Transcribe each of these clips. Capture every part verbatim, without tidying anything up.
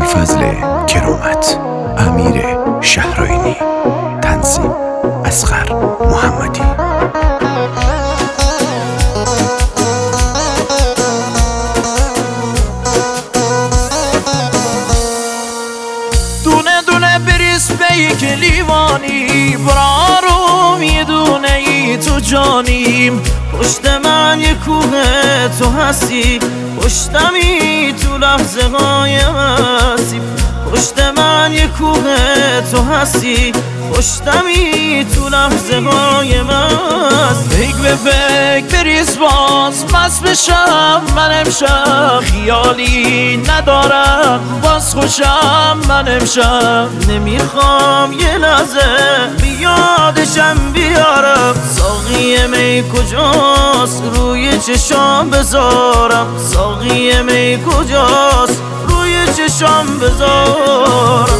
ابوالفضل کرامت، امیر شهرآیینی، تنظیم اصغر محمدی. دونه دونه بریز به یک لیوانی، برارو یه دونه ای تو جانیم. پشت من یه کوه تو هستی، پشتمی تو لحظه های هستی. پشت من یه کوه تو هستی، پشتمی تو لحظه های مست. فکر به فکر بریز باز مست بشم من امشب، خیالی ندارم باز خوشم من امشب. نمیخوام یه لحظه بیادشم بیارم، ساقی می کجاست روی چشام بذارم. ساقی می کجاست روی چشام بذارم.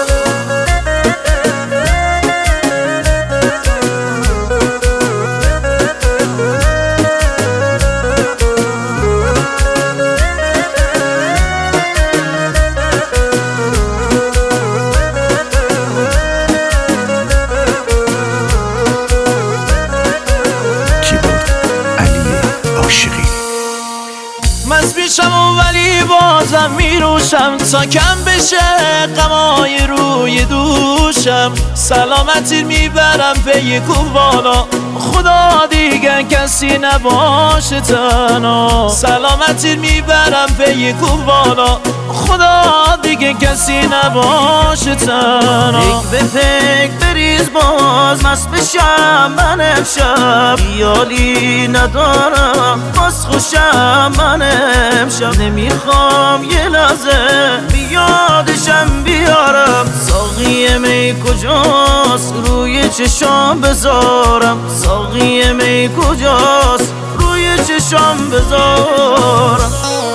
مست میشم و ولی بازم میروشم، تا کم بشه غمای روی دوشم. سلامتی میبرم به یک بالا، خدا دیگه کسی نباشه تنها. سلامتی میبرم به یک بالا، خدا دیگه کسی نباشه تنها. فکر به فکر بریز باز مست بشم من امشب، خیالی ندارم باز خوشم من امشب. نمیخوام یه لحظه بیادشم بیارم، ساقی می کجاست روی چشام بذارم. ساقی می کجاست روی چشام بذارم.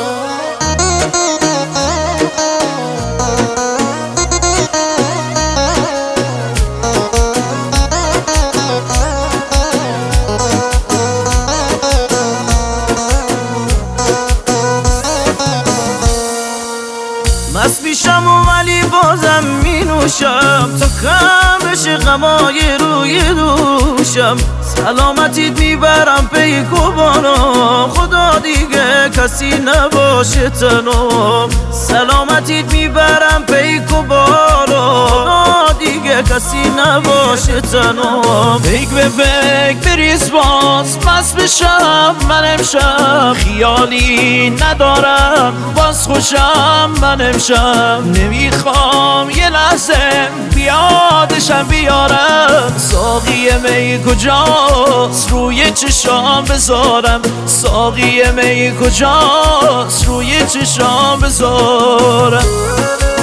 مست میشم و ولی بازم می نوشم، تا کم بشه غمای روی دوشم. سلامتیت میبرم پی بالا، خدا دیگه کسی نباشه تنها. سلامتیت میبرم پی بالا، خدا دیگه کسی نباشه تنها. فکر به فکر بریز باز مست بشم من امشب، خیالی ندارم باز خوشم من امشب. نمیخوام یه لحظه بیادشم بیارم، ساقی می کجاست روی چشام بذارم. ساقی می کجاست روی چشام بذارم.